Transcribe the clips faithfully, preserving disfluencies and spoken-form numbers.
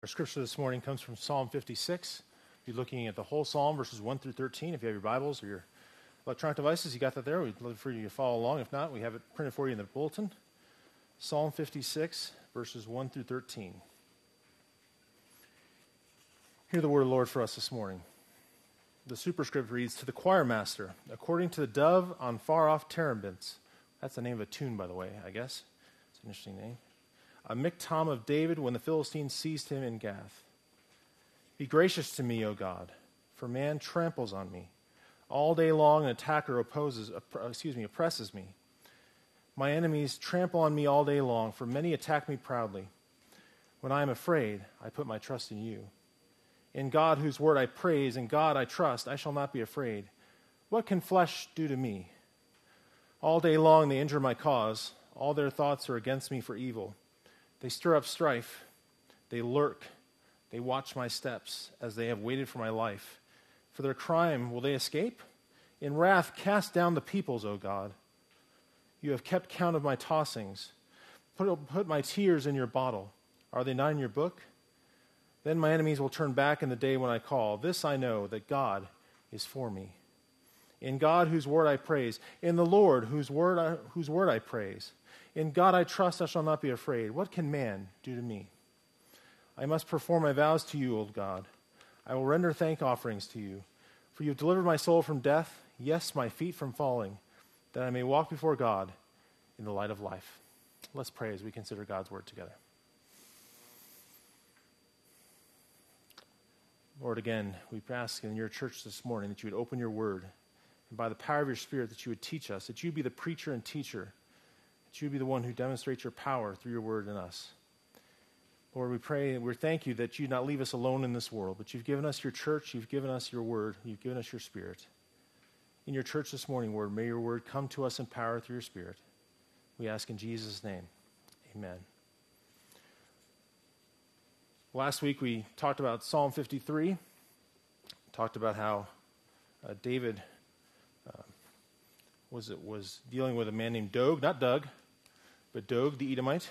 Our scripture this morning comes from Psalm fifty-six. We'll be looking at the whole psalm, verses one through thirteen. If you have your Bibles or your electronic devices, you got that there. We'd love for you to follow along. If not, we have it printed for you in the bulletin. Psalm fifty-six, verses one through thirteen. Hear the word of the Lord for us this morning. The superscript reads, "To the choir master, according to the dove on far-off terebinths." That's the name of a tune, by the way, I guess. It's an interesting name. "A miktam of David when the Philistines seized him in Gath. Be gracious to me, O God, for man tramples on me. All day long an attacker opposes, opp- excuse me, oppresses me. My enemies trample on me all day long, for many attack me proudly. When I am afraid, I put my trust in you. In God, whose word I praise, in God I trust, I shall not be afraid. What can flesh do to me? All day long they injure my cause. All their thoughts are against me for evil. They stir up strife. They lurk. They watch my steps as they have waited for my life. For their crime will they escape? In wrath cast down the peoples, O God. You have kept count of my tossings. Put, put my tears in your bottle. Are they not in your book? Then my enemies will turn back in the day when I call. This I know, that God is for me. In God, whose word I praise. In the Lord, whose word I, whose word I praise. In God I trust, I shall not be afraid. What can man do to me? I must perform my vows to you, O God. I will render thank offerings to you. For you have delivered my soul from death, yes, my feet from falling, that I may walk before God in the light of life." Let's pray as we consider God's word together. Lord, again, we ask in your church this morning that you would open your word, and by the power of your Spirit that you would teach us, that you be the preacher and teacher, that you be the one who demonstrates your power through your word in us. Lord, we pray and we thank you that you not leave us alone in this world, but you've given us your church, you've given us your word, you've given us your Spirit. In your church this morning, Lord, may your word come to us in power through your Spirit. We ask in Jesus' name, amen. Last week we talked about Psalm fifty-three, talked about how uh, David uh, was was dealing with a man named Doeg, not Doug, but Doeg the Edomite.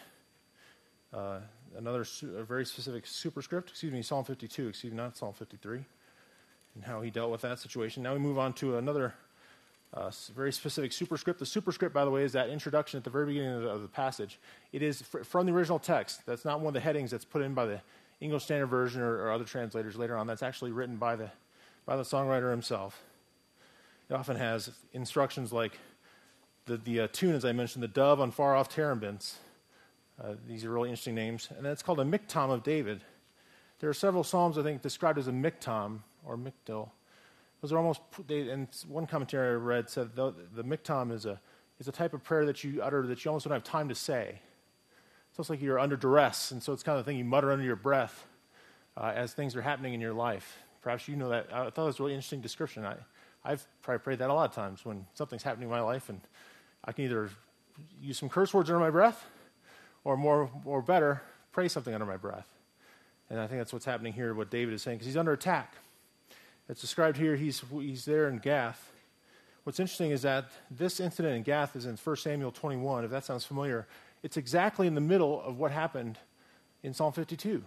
Uh, another su- a very specific superscript, excuse me, Psalm fifty-two, excuse me, not Psalm fifty-three, and how he dealt with that situation. Now we move on to another uh, very specific superscript. The superscript, by the way, is that introduction at the very beginning of the, of the passage. It is fr- from the original text. That's not one of the headings that's put in by the English Standard Version or, or other translators later on. That's actually written by the by the songwriter himself. It often has instructions like the, the uh, tune, as I mentioned, the dove on far-off terebinths. Uh, these are really interesting names. And that's called a miktam of David. There are several psalms, I think, described as a miktam or mikdil. Those are almost, they, and one commentary I read said the, the miktam is a, is a type of prayer that you utter that you almost don't have time to say. It's almost like you're under duress, and so it's kind of the thing you mutter under your breath uh, as things are happening in your life. Perhaps you know that. I thought it was a really interesting description. I, I've probably prayed that a lot of times when something's happening in my life, and I can either use some curse words under my breath, or more, or better, pray something under my breath. And I think that's what's happening here, what David is saying, because he's under attack. It's described here, he's, he's there in Gath. What's interesting is that this incident in Gath is in First Samuel twenty-one, if that sounds familiar. It's exactly in the middle of what happened in Psalm fifty-two.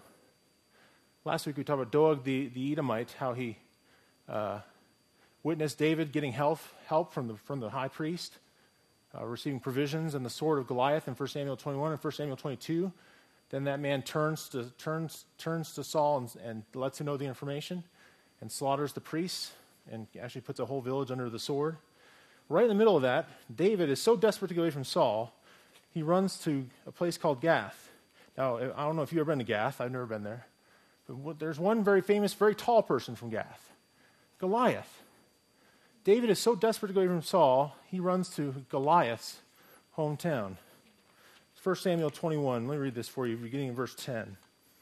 Last week we talked about Doeg the, the Edomite, how he uh, witnessed David getting help, help from the from the high priest, uh, receiving provisions and the sword of Goliath in First Samuel twenty-one and First Samuel twenty-two. Then that man turns to turns turns to Saul and, and lets him know the information and slaughters the priests and actually puts a whole village under the sword. Right in the middle of that, David is so desperate to get away from Saul, he runs to a place called Gath. Now, I don't know if you've ever been to Gath. I've never been there. But there's one very famous, very tall person from Gath, Goliath. David is so desperate to go away from Saul, he runs to Goliath's hometown. First Samuel twenty-one. Let me read this for you, beginning in verse ten.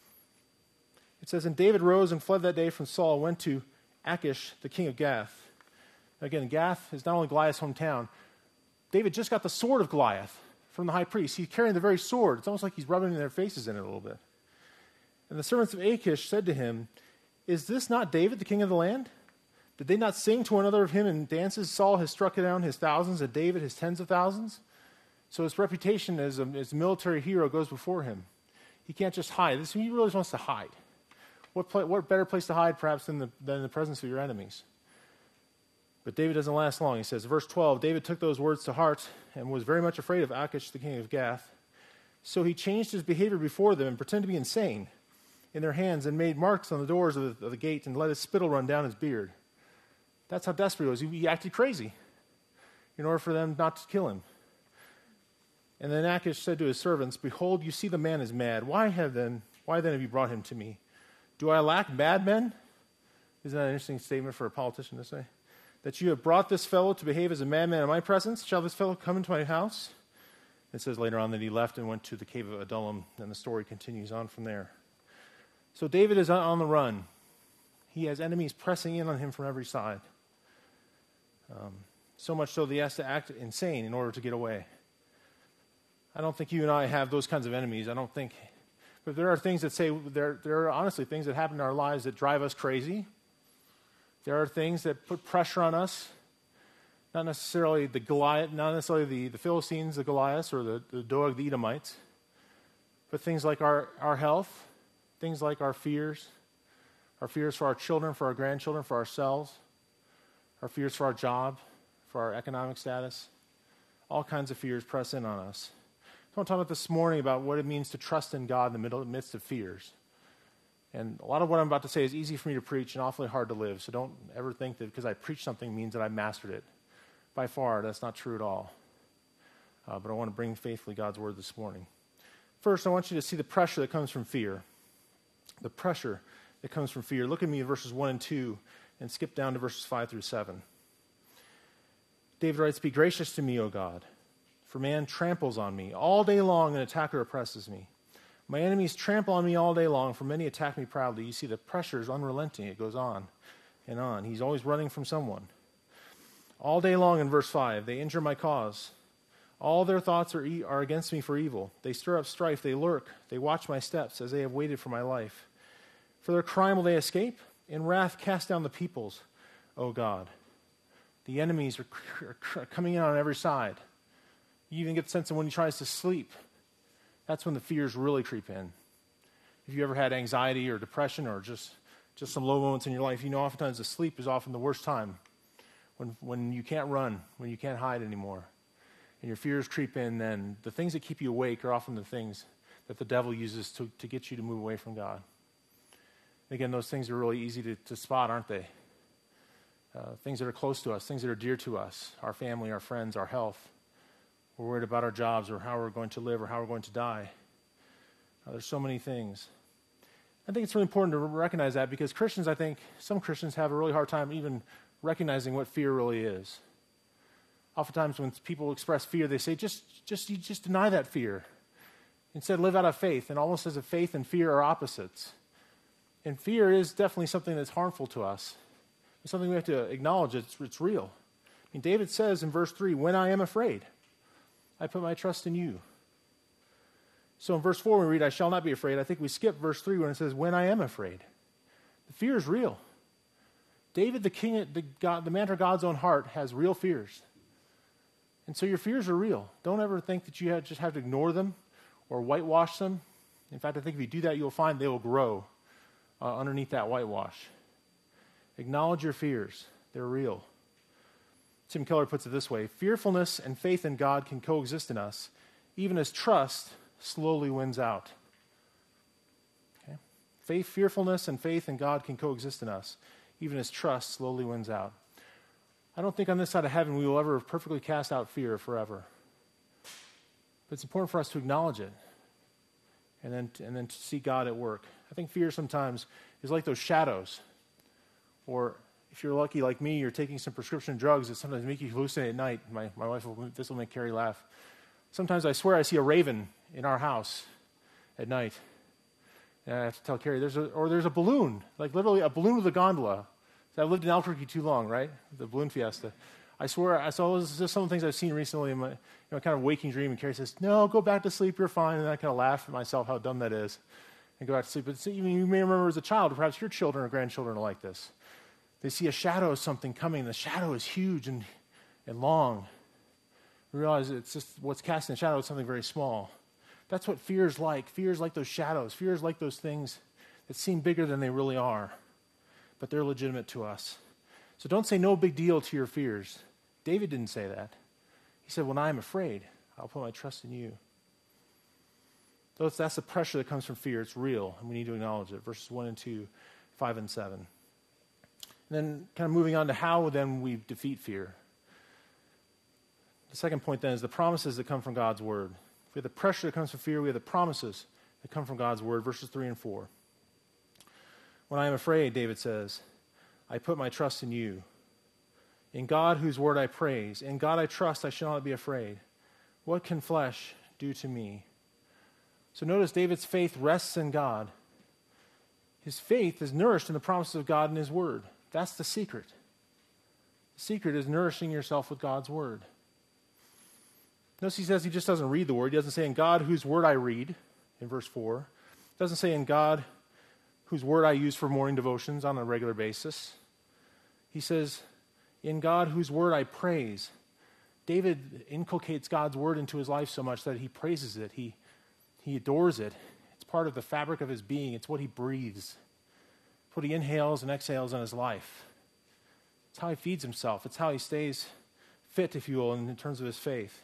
It says, "And David rose and fled that day from Saul, went to Achish, the king of Gath." Again, Gath is not only Goliath's hometown. David just got the sword of Goliath from the high priest. He's carrying the very sword. It's almost like he's rubbing their faces in it a little bit. And the servants of Achish said to him, "Is this not David, the king of the land? Did they not sing to one another of him in dances? Saul has struck down his thousands, and David his tens of thousands." So his reputation as a, as a military hero goes before him. He can't just hide. This, he really wants to hide. What, pla- what better place to hide, perhaps, than the, than the presence of your enemies? But David doesn't last long. He says, verse twelve, David took those words to heart and was very much afraid of Achish, the king of Gath. So he changed his behavior before them and pretended to be insane in their hands and made marks on the doors of the, of the gate and let his spittle run down his beard. That's how desperate he was. He, he acted crazy in order for them not to kill him. And then Achish said to his servants, behold, you see the man is mad. Why have then, why then have you brought him to me? Do I lack mad men? Isn't that an interesting statement for a politician to say? That you have brought this fellow to behave as a madman in my presence? Shall this fellow come into my house? It says later on that he left and went to the cave of Adullam, and the story continues on from there. So David is on the run. He has enemies pressing in on him from every side. Um, so much so that he has to act insane in order to get away. I don't think you and I have those kinds of enemies. I don't think... But there are things that say... There, there are honestly things that happen in our lives that drive us crazy. There are things that put pressure on us, not necessarily the Goliath, not necessarily the, the Philistines, the Goliaths, or the, the Doeg, the Edomites, but things like our, our health, things like our fears, our fears for our children, for our grandchildren, for ourselves, our fears for our job, for our economic status. All kinds of fears press in on us. I want to talk about this morning about what it means to trust in God in the middle, midst of fears. And a lot of what I'm about to say is easy for me to preach and awfully hard to live. So don't ever think that because I preach something means that I mastered it. By far, that's not true at all. Uh, but I want to bring faithfully God's word this morning. First, I want you to see the pressure that comes from fear. The pressure that comes from fear. Look at me in verses one and two and skip down to verses five through seven. David writes, be gracious to me, O God, for man tramples on me. All day long an attacker oppresses me. My enemies trample on me all day long, for many attack me proudly. You see, the pressure is unrelenting. It goes on and on. He's always running from someone. All day long in verse five, they injure my cause. All their thoughts are, e- are against me for evil. They stir up strife. They lurk. They watch my steps as they have waited for my life. For their crime will they escape? In wrath cast down the peoples, O God. The enemies are, c- are coming in on every side. You even get the sense that when he tries to sleep, that's when the fears really creep in. If you ever had anxiety or depression or just, just some low moments in your life, you know oftentimes the sleep is often the worst time. When, when you can't run, when you can't hide anymore, and your fears creep in, then the things that keep you awake are often the things that the devil uses to, to get you to move away from God. And again, those things are really easy to, to spot, aren't they? Uh, things that are close to us, things that are dear to us, our family, our friends, our health. We're worried about our jobs or how we're going to live or how we're going to die. Uh, there's so many things. I think it's really important to recognize that because Christians, I think, some Christians have a really hard time even recognizing what fear really is. Oftentimes when people express fear, they say, just, just, you just deny that fear. Instead, live out of faith, and almost as if faith and fear are opposites. And fear is definitely something that's harmful to us. It's something we have to acknowledge. It's, it's real. I mean, David says in verse three, when I am afraid, I put my trust in you. So in verse four, when we read, I shall not be afraid, I think we skip verse three when it says, when I am afraid. The fear is real. David, the king, the, God, the man after God's own heart, has real fears. And so your fears are real. Don't ever think that you have, just have to ignore them or whitewash them. In fact, I think if you do that, you'll find they will grow uh, underneath that whitewash. Acknowledge your fears. They're real. Tim Keller puts it this way, fearfulness and faith in God can coexist in us, even as trust slowly wins out. Okay? Faith, fearfulness and faith in God can coexist in us, even as trust slowly wins out. I don't think on this side of heaven we will ever perfectly cast out fear forever. But it's important for us to acknowledge it and then, and then to see God at work. I think fear sometimes is like those shadows. Or if you're lucky like me, you're taking some prescription drugs that sometimes make you hallucinate at night. My, my wife will, this will make Carrie laugh. Sometimes I swear I see a raven in our house at night. And I have to tell Carrie, there's a, or there's a balloon, like literally a balloon with a gondola. I've lived in Albuquerque too long, right? The balloon fiesta. I swear, I saw this is just some of the things I've seen recently in my you know, kind of waking dream. And Carrie says, no, go back to sleep, you're fine. And I kind of laugh at myself how dumb that is and go back to sleep. But see, you may remember as a child, or perhaps your children or grandchildren are like this. They see a shadow of something coming. The shadow is huge and, and long. We realize it's just what's casting the shadow is something very small. That's what fear is like. Fear is like those shadows. Fear is like those things that seem bigger than they really are, but they're legitimate to us. So don't say no big deal to your fears. David didn't say that. He said, when I am afraid, I'll put my trust in you. So that's the pressure that comes from fear. It's real, and we need to acknowledge it. Verses one and two, five and seven. And then kind of moving on to how then we defeat fear. The second point then is the promises that come from God's word. We have the pressure that comes from fear. We have the promises that come from God's word. Verses three and four. When I am afraid, David says, I put my trust in you. In God whose word I praise. In God I trust, I shall not be afraid. What can flesh do to me? So notice David's faith rests in God. His faith is nourished in the promises of God and his word. That's the secret. The secret is nourishing yourself with God's word. Notice he says he just doesn't read the word. He doesn't say, in God whose word I read, in verse four. He doesn't say, in God whose word I use for morning devotions on a regular basis. He says, in God whose word I praise. David inculcates God's word into his life so much that he praises it. He, he adores it. It's part of the fabric of his being. It's what he breathes. It's what he inhales and exhales in his life. It's how he feeds himself. It's how he stays fit, if you will, in terms of his faith.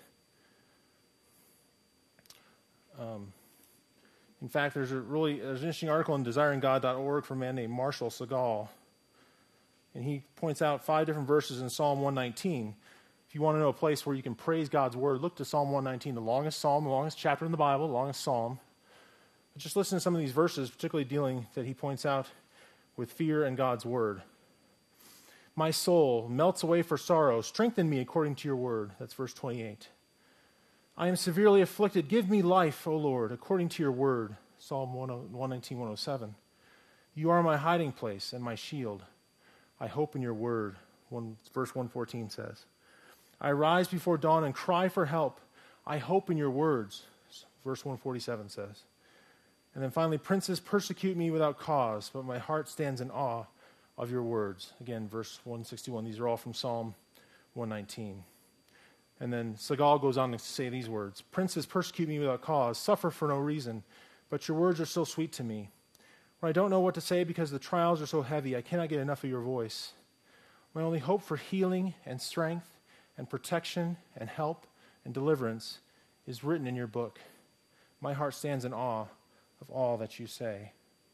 Um, in fact, there's a really there's an interesting article in desiring god dot org from a man named Marshall Segal. And he points out five different verses in Psalm one nineteen. If you want to know a place where you can praise God's word, look to Psalm one nineteen, the longest psalm, the longest chapter in the Bible, the longest psalm. But just listen to some of these verses, particularly dealing that he points out with fear and God's word. My soul melts away for sorrow. Strengthen me according to your word. That's verse twenty-eight. I am severely afflicted. Give me life, O Lord, according to your word. Psalm one nineteen, one oh seven. You are my hiding place and my shield. I hope in your word. One, verse one fourteen says. I rise before dawn and cry for help. I hope in your words. Verse one forty-seven says. And then finally, princes persecute me without cause, but my heart stands in awe of your words. Again, verse one sixty-one. These are all from Psalm one nineteen. And then Segal goes on to say these words. Princes persecute me without cause, suffer for no reason, but your words are so sweet to me. When I don't know what to say because the trials are so heavy, I cannot get enough of your voice. My only hope for healing and strength and protection and help and deliverance is written in your book. My heart stands in awe of all that you say.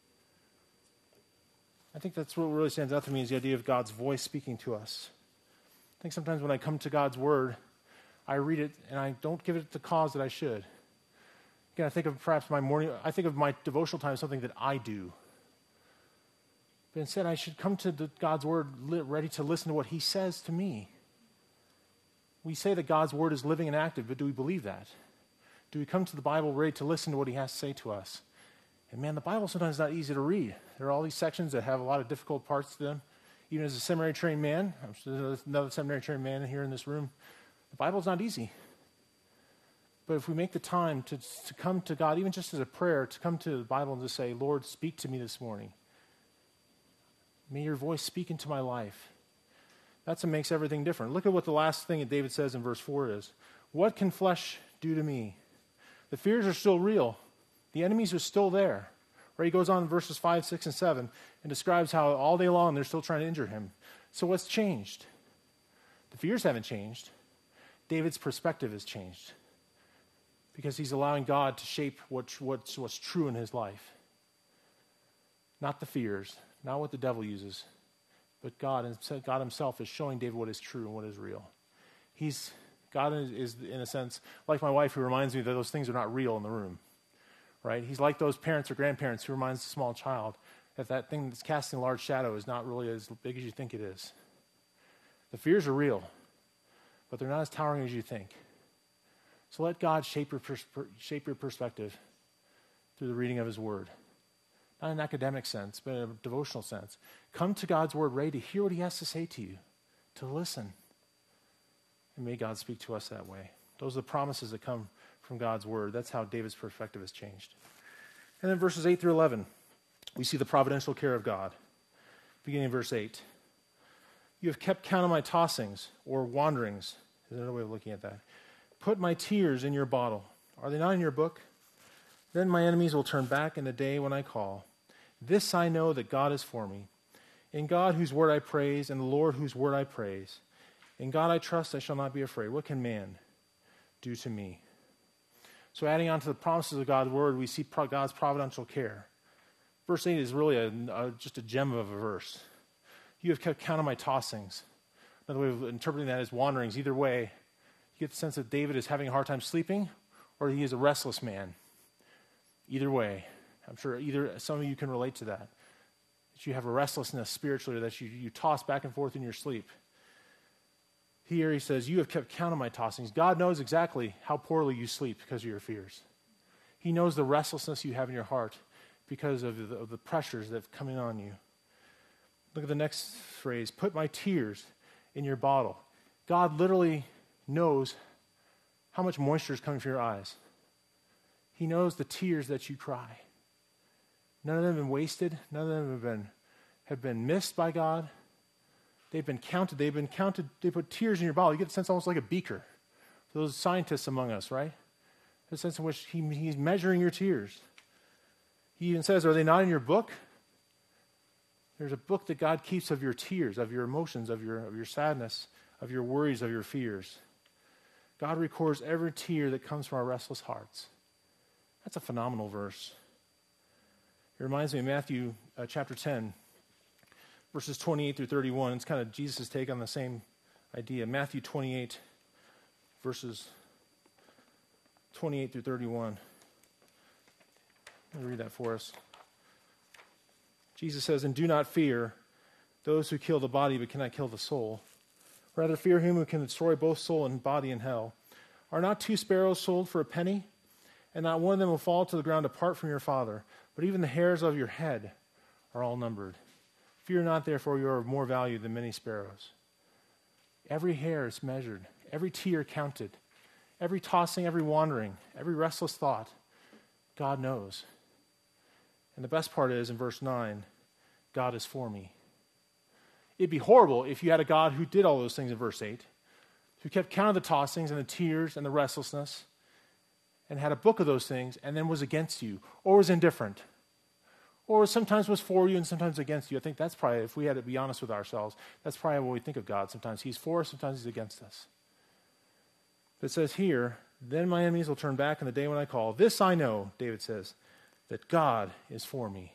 I think that's what really stands out to me is the idea of God's voice speaking to us. I think sometimes when I come to God's word, I read it and I don't give it the cause that I should. Again, I think of perhaps my morning, I think of my devotional time as something that I do. But instead, I should come to the, God's word ready to listen to what he says to me. We say that God's word is living and active, but do we believe that? Do we come to the Bible ready to listen to what he has to say to us? And man, the Bible sometimes is not easy to read. There are all these sections that have a lot of difficult parts to them. Even as a seminary-trained man, I'm sure there's another seminary-trained man here in this room, the Bible's not easy. But if we make the time to, to come to God, even just as a prayer, to come to the Bible and to say, Lord, speak to me this morning. May your voice speak into my life. That's what makes everything different. Look at what the last thing that David says in verse four is. What can flesh do to me? The fears are still real. The enemies are still there. Right? He goes on in verses five, six, and seven and describes how all day long they're still trying to injure him. So what's changed? The fears haven't changed. David's perspective has changed because he's allowing God to shape what, what's, what's true in his life. Not the fears, not what the devil uses, but God, God himself is showing David what is true and what is real. He's, God is, is, in a sense, like my wife who reminds me that those things are not real in the room. Right? He's like those parents or grandparents who reminds the small child that that thing that's casting a large shadow is not really as big as you think it is. The fears are real, but they're not as towering as you think. So let God shape your, pers- shape your perspective through the reading of his word. Not in an academic sense, but in a devotional sense. Come to God's word ready to hear what he has to say to you, to listen. And may God speak to us that way. Those are the promises that come from God's word. That's how David's perspective has changed. And then verses eight through eleven, we see the providential care of God. Beginning in verse eight. You have kept count of my tossings or wanderings. Is another way of looking at that. Put my tears in your bottle. Are they not in your book? Then my enemies will turn back in the day when I call. This I know, that God is for me. In God whose word I praise, and the Lord whose word I praise. In God I trust, I shall not be afraid. What can man do to me? So adding on to the promises of God's word, we see God's providential care. Verse eight is really a, a, just a gem of a verse. You have kept count of my tossings. Another way of interpreting that is wanderings. Either way, you get the sense that David is having a hard time sleeping, or he is a restless man. Either way, I'm sure either some of you can relate to that. That you have a restlessness spiritually, that you, you toss back and forth in your sleep. Here he says, you have kept count of my tossings. God knows exactly how poorly you sleep because of your fears. He knows the restlessness you have in your heart because of the, of the pressures that are coming on you. Look at the next phrase, put my tears in your bottle. God literally knows how much moisture is coming from your eyes. He knows the tears that you cry. None of them have been wasted. None of them have been, have been missed by God. They've been counted. They've been counted. They put tears in your bottle. You get the sense almost like a beaker. For those scientists among us, right? The sense in which he, he's measuring your tears. He even says, are they not in your book? There's a book that God keeps of your tears, of your emotions, of your, of your sadness, of your worries, of your fears. God records every tear that comes from our restless hearts. That's a phenomenal verse. It reminds me of Matthew uh, chapter ten, verses twenty-eight through thirty-one. It's kind of Jesus' take on the same idea. Matthew twenty-eight, verses twenty-eight through thirty-one. Let me read that for us. Jesus says, and do not fear those who kill the body but cannot kill the soul. Rather fear him who can destroy both soul and body in hell. Are not two sparrows sold for a penny? And not one of them will fall to the ground apart from your Father. But even the hairs of your head are all numbered. Fear not, therefore, you are of more value than many sparrows. Every hair is measured, every tear counted, every tossing, every wandering, every restless thought, God knows. And the best part is, in verse nine, God is for me. It'd be horrible if you had a God who did all those things in verse eight, who kept count of the tossings and the tears and the restlessness, and had a book of those things, and then was against you, or was indifferent, or sometimes was for you and sometimes against you. I think that's probably, if we had to be honest with ourselves, that's probably what we think of God. Sometimes he's for us, sometimes he's against us. But it says here, then my enemies will turn back in the day when I call. This I know, David says, that God is for me.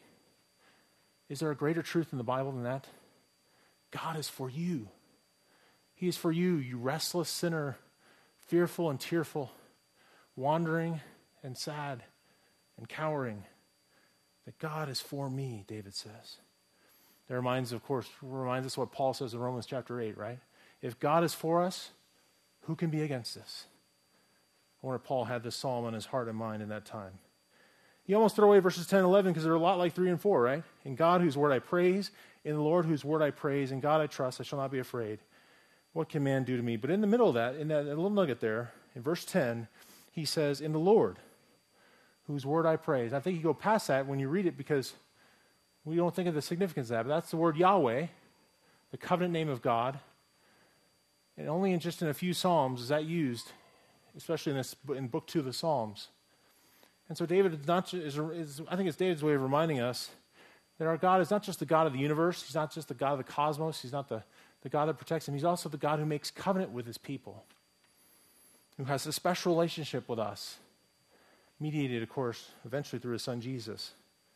Is there a greater truth in the Bible than that? God is for you. He is for you, you restless sinner, fearful and tearful, wandering and sad and cowering. That God is for me, David says. That reminds, of course, reminds us what Paul says in Romans chapter eight, right? If God is for us, who can be against us? I wonder if Paul had this psalm on his heart and mind in that time. You almost throw away verses ten and eleven because they're a lot like three and four, right? In God whose word I praise, in the Lord whose word I praise, in God I trust, I shall not be afraid. What can man do to me? But in the middle of that, in that little nugget there, in verse ten, he says, in the Lord whose word I praise. I think you go past that when you read it because we don't think of the significance of that, but that's the word Yahweh, the covenant name of God. And only in just in a few Psalms is that used, especially in, this, in book two of the Psalms. And so David is not is, is I think it's David's way of reminding us that our God is not just the God of the universe. He's not just the God of the cosmos. He's not the, the God that protects him. He's also the God who makes covenant with his people, who has a special relationship with us, mediated, of course, eventually through his son Jesus.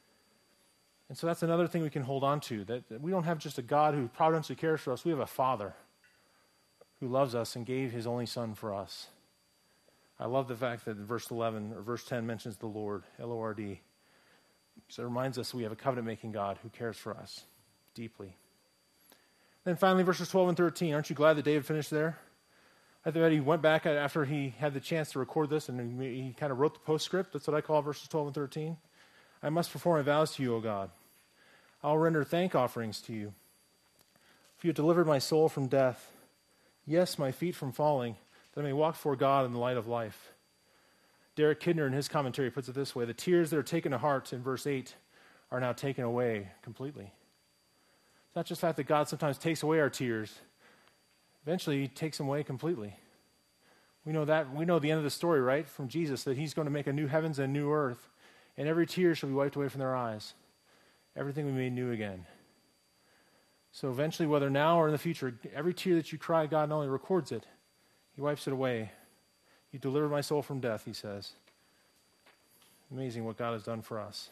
And so that's another thing we can hold on to, that, that we don't have just a God who providentially cares for us. We have a Father who loves us and gave his only son for us. I love the fact that verse eleven or verse ten mentions the Lord, L O R D. So it reminds us we have a covenant-making God who cares for us deeply. Then finally, verses twelve and thirteen. Aren't you glad that David finished there? I thought he went back after he had the chance to record this and he, he kind of wrote the postscript. That's what I call verses twelve and thirteen. I must perform my vows to you, O God. I'll render thank offerings to you. For you have delivered my soul from death, yes, my feet from falling, that I may walk before God in the light of life. Derek Kidner, in his commentary, puts it this way: the tears that are taken to heart in verse eight are now taken away completely. It's not just the fact that God sometimes takes away our tears. Eventually, he takes them away completely. We know that. We know the end of the story, right, from Jesus, that he's going to make a new heavens and a new earth, and every tear shall be wiped away from their eyes. everything will be made new again. So eventually, whether now or in the future, every tear that you cry, God not only records it, he wipes it away. You delivered my soul from death, he says. Amazing what God has done for us.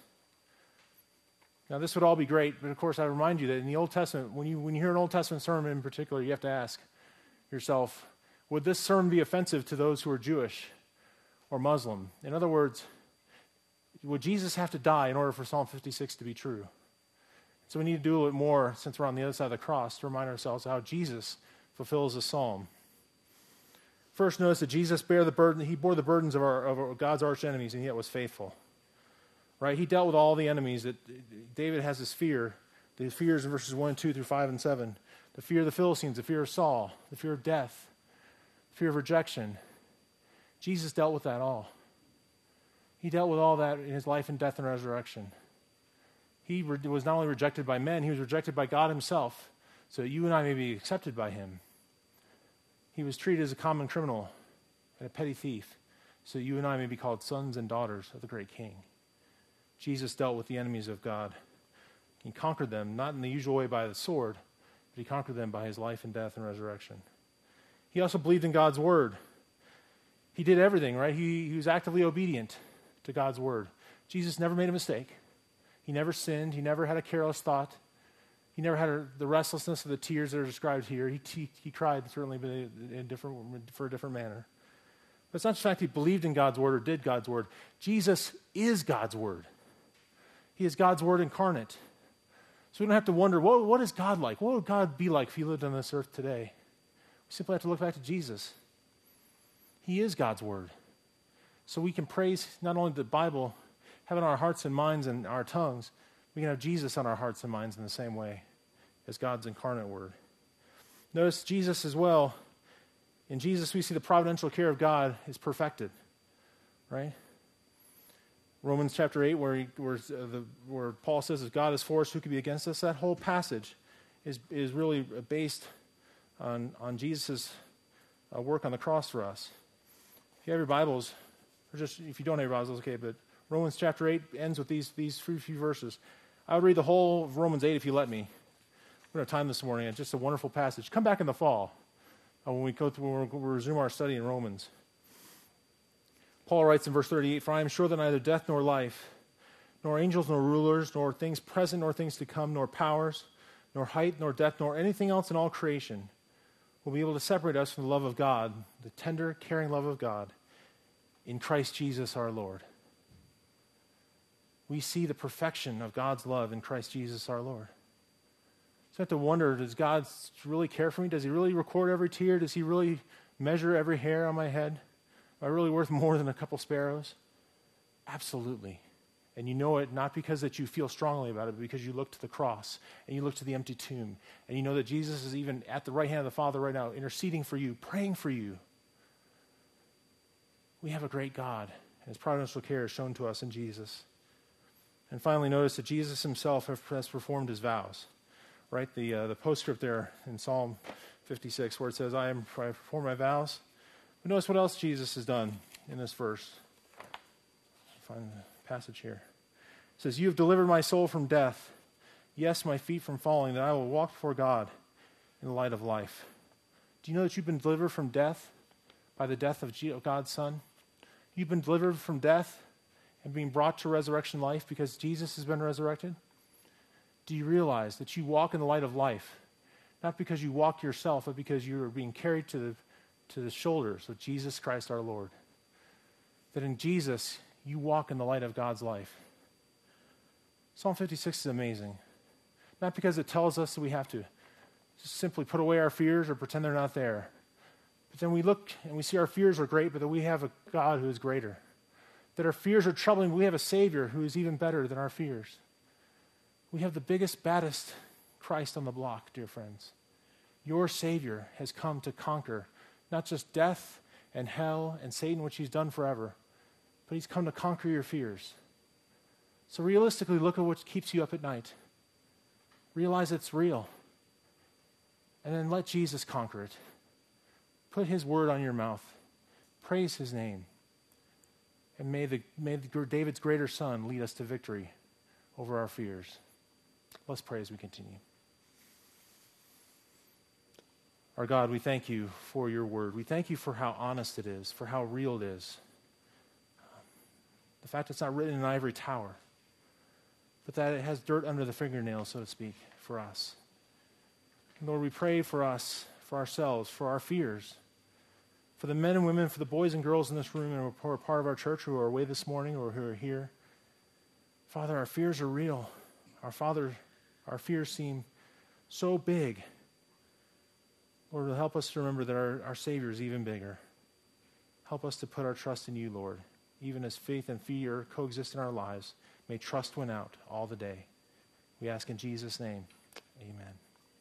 Now, this would all be great, but of course, I remind you that in the Old Testament, when you, when you hear an Old Testament sermon in particular, you have to ask yourself, would this sermon be offensive to those who are Jewish or Muslim? In other words, would Jesus have to die in order for Psalm fifty-six to be true? So we need to do a little bit more, since we're on the other side of the cross, to remind ourselves how Jesus fulfills the psalm. First, notice that Jesus bare the burden, he bore the burdens of, our, of God's arch enemies, and yet was faithful. Right? He dealt with all the enemies that David has this fear. The fears in verses one and two through five and seven. The fear of the Philistines, the fear of Saul, the fear of death, the fear of rejection. Jesus dealt with that all. He dealt with all that in his life and death and resurrection. He re- was not only rejected by men, he was rejected by God himself, so that you and I may be accepted by him. He was treated as a common criminal and a petty thief, so that you and I may be called sons and daughters of the great King. Jesus dealt with the enemies of God. He conquered them, not in the usual way by the sword, but he conquered them by his life and death and resurrection. He also believed in God's word. He did everything, right? He, he was actively obedient to God's word. Jesus never made a mistake. He never sinned. He never had a careless thought. He never had a, the restlessness of the tears that are described here. He, he, he cried, certainly, but in a different, for a different manner. But it's not the fact he believed in God's word or did God's word. Jesus is God's word. He is God's word incarnate. So we don't have to wonder, what, what is God like? What would God be like if he lived on this earth today? We simply have to look back to Jesus. He is God's word. So we can praise not only the Bible, have it on our hearts and minds and our tongues, we can have Jesus on our hearts and minds in the same way as God's incarnate word. Notice Jesus as well. In Jesus, we see the providential care of God is perfected, right? Romans chapter eight, where, he, where, uh, the, where Paul says, if God is for us, who could be against us? That whole passage is, is really based on, on Jesus' uh, work on the cross for us. If you have your Bibles, or just if you don't have your Bibles, that's okay, but Romans chapter eight ends with these, these few, few verses. I would read the whole of Romans eight if you let me. We don't have time this morning. It's just a wonderful passage. Come back in the fall uh, when we go through, when we'll resume our study in Romans. Paul writes in verse thirty-eight, for I am sure that neither death nor life, nor angels nor rulers, nor things present nor things to come, nor powers, nor height, nor depth, nor anything else in all creation will be able to separate us from the love of God, the tender, caring love of God, in Christ Jesus our Lord. We see the perfection of God's love in Christ Jesus our Lord. So I have to wonder, does God really care for me? Does he really record every tear? Does he really measure every hair on my head? Am I really worth more than a couple sparrows? Absolutely. And you know it not because that you feel strongly about it, but because you look to the cross and you look to the empty tomb and you know that Jesus is even at the right hand of the Father right now, interceding for you, praying for you. We have a great God, and his providential care is shown to us in Jesus. And finally, notice that Jesus himself has performed his vows. Right? The uh, the postscript there in Psalm fifty-six where it says, I am I perform my vows. But notice what else Jesus has done in this verse. I'll find the passage here. It says, you have delivered my soul from death. Yes, my feet from falling, that I will walk before God in the light of life. Do you know that you've been delivered from death by the death of God's Son? You've been delivered from death and being brought to resurrection life because Jesus has been resurrected? Do you realize that you walk in the light of life, not because you walk yourself, but because you are being carried to the, to the shoulders of Jesus Christ our Lord? That in Jesus, you walk in the light of God's life. Psalm fifty-six is amazing. Not because it tells us that we have to just simply put away our fears or pretend they're not there. But then we look and we see our fears are great, but that we have a God who is greater. That our fears are troubling, but we have a Savior who is even better than our fears. We have the biggest, baddest Christ on the block, dear friends. Your Savior has come to conquer not just death and hell and Satan, which he's done forever, but he's come to conquer your fears. So realistically, look at what keeps you up at night. Realize it's real. And then let Jesus conquer it. Put his word on your mouth. Praise his name. And may, the, may the, David's greater son lead us to victory over our fears. Let's pray as we continue. Our God, we thank you for your word. We thank you for how honest it is, for how real it is. The fact it's not written in an ivory tower, but that it has dirt under the fingernails, so to speak, for us. Lord, we pray for us, for ourselves, for our fears, for the men and women, for the boys and girls in this room and who are part of our church who are away this morning or who are here. Father, our fears are real. Our Father, our fears seem so big. Lord, help us to remember that our, our Savior is even bigger. Help us to put our trust in you, Lord. Even as faith and fear coexist in our lives, may trust win out all the day. We ask in Jesus' name, amen.